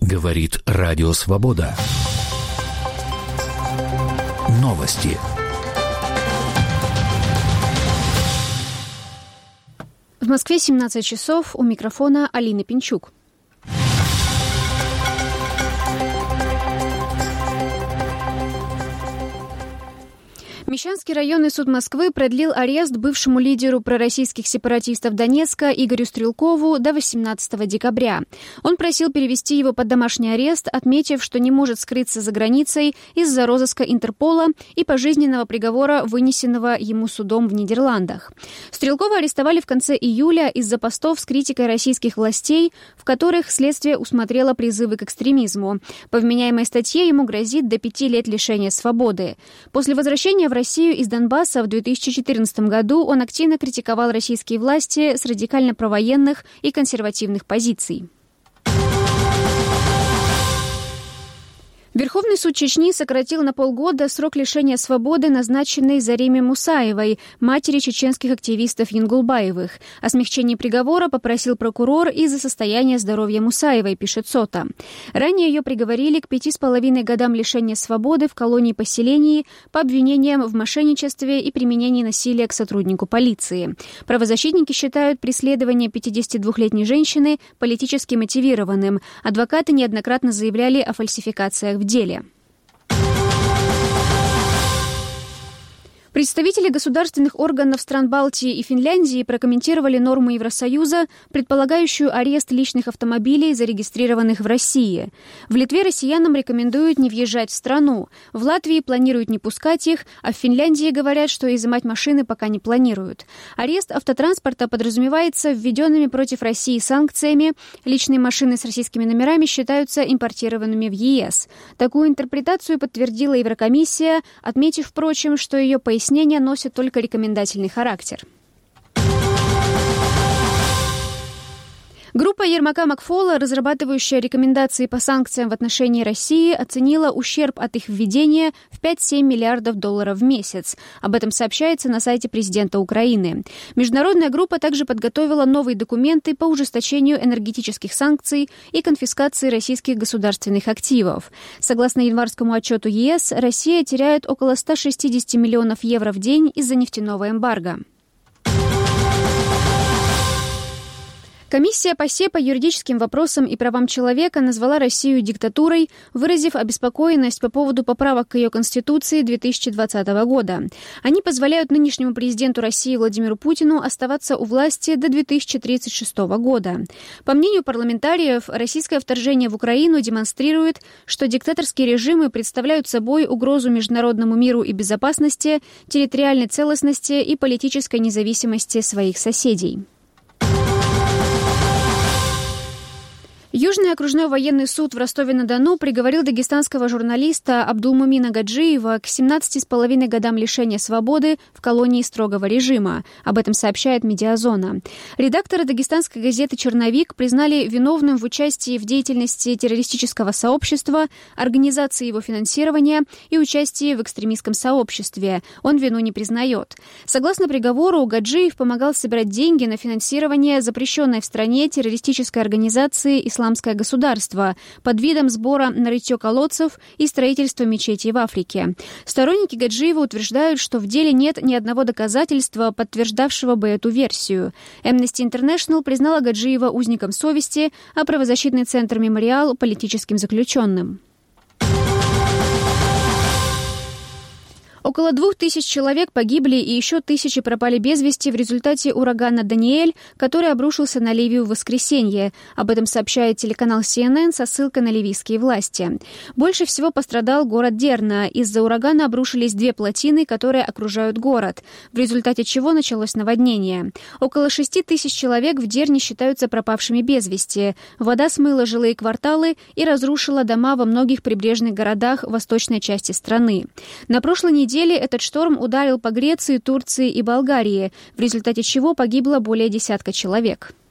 Говорит Радио Свобода. Новости. В Москве 17 часов. У микрофона Алина Пинчук. Мещанский районный суд Москвы продлил арест бывшему лидеру пророссийских сепаратистов Донецка Игорю Стрелкову до 18 декабря. Он просил перевести его под домашний арест, отметив, что не может скрыться за границей из-за розыска Интерпола и пожизненного приговора, вынесенного ему судом в Нидерландах. Стрелкова арестовали в конце июля из-за постов с критикой российских властей, в которых следствие усмотрело призывы к экстремизму. По вменяемой статье ему грозит до 5 лет лишения свободы. После возвращения в Россию из Донбасса в 2014 году он активно критиковал российские власти с радикально-провоенных и консервативных позиций. Верховный суд Чечни сократил на полгода срок лишения свободы, назначенный Зареме Мусаевой, матери чеченских активистов Янгулбаевых. О смягчении приговора попросил прокурор из-за состояния здоровья Мусаевой, пишет СОТА. Ранее ее приговорили к 5,5 годам лишения свободы в колонии-поселении по обвинениям в мошенничестве и применении насилия к сотруднику полиции. Правозащитники считают преследование 52-летней женщины политически мотивированным. Адвокаты неоднократно заявляли о фальсификациях в деле. Представители государственных органов стран Балтии и Финляндии прокомментировали норму Евросоюза, предполагающую арест личных автомобилей, зарегистрированных в России. В Литве россиянам рекомендуют не въезжать в страну, в Латвии планируют не пускать их, а в Финляндии говорят, что изымать машины пока не планируют. Арест автотранспорта подразумевается введенными против России санкциями. Личные машины с российскими номерами считаются импортированными в ЕС. Такую интерпретацию подтвердила Еврокомиссия, отметив, впрочем, что ее пояснения носят только рекомендательный характер. Группа Ермака-Макфола, разрабатывающая рекомендации по санкциям в отношении России, оценила ущерб от их введения в 5-7 миллиардов долларов в месяц. Об этом сообщается на сайте президента Украины. Международная группа также подготовила новые документы по ужесточению энергетических санкций и конфискации российских государственных активов. Согласно январскому отчету ЕС, Россия теряет около 160 миллионов евро в день из-за нефтяного эмбарго. Комиссия ПАСЕ по юридическим вопросам и правам человека назвала Россию диктатурой, выразив обеспокоенность по поводу поправок к ее Конституции 2020 года. Они позволяют нынешнему президенту России Владимиру Путину оставаться у власти до 2036 года. По мнению парламентариев, российское вторжение в Украину демонстрирует, что диктаторские режимы представляют собой угрозу международному миру и безопасности, территориальной целостности и политической независимости своих соседей. Южный окружной военный суд в Ростове-на-Дону приговорил дагестанского журналиста Абдулмумина Гаджиева к 17,5 годам лишения свободы в колонии строгого режима. Об этом сообщает «Медиазона». Редактора дагестанской газеты «Черновик» признали виновным в участии в деятельности террористического сообщества, организации его финансирования и участии в экстремистском сообществе. Он вину не признает. Согласно приговору, Гаджиев помогал собирать деньги на финансирование запрещенной в стране террористической организации «Исламское государство» под видом сбора на рытье колодцев и строительства мечетей в Африке. Сторонники Гаджиева утверждают, что в деле нет ни одного доказательства, подтверждавшего бы эту версию. Amnesty International признала Гаджиева узником совести, а правозащитный центр «Мемориал» – политическим заключенным. Около 2000 человек погибли и еще тысячи пропали без вести в результате урагана «Даниэль», который обрушился на Ливию в воскресенье. Об этом сообщает телеканал CNN со ссылкой на ливийские власти. Больше всего пострадал город Дерна. Из-за урагана обрушились 2 плотины, которые окружают город, в результате чего началось наводнение. Около 6000 человек в Дерне считаются пропавшими без вести. Вода смыла жилые кварталы и разрушила дома во многих прибрежных городах восточной части страны. На прошлой неделе этот шторм ударил по Греции, Турции и Болгарии, в результате чего погибло более 10 человек.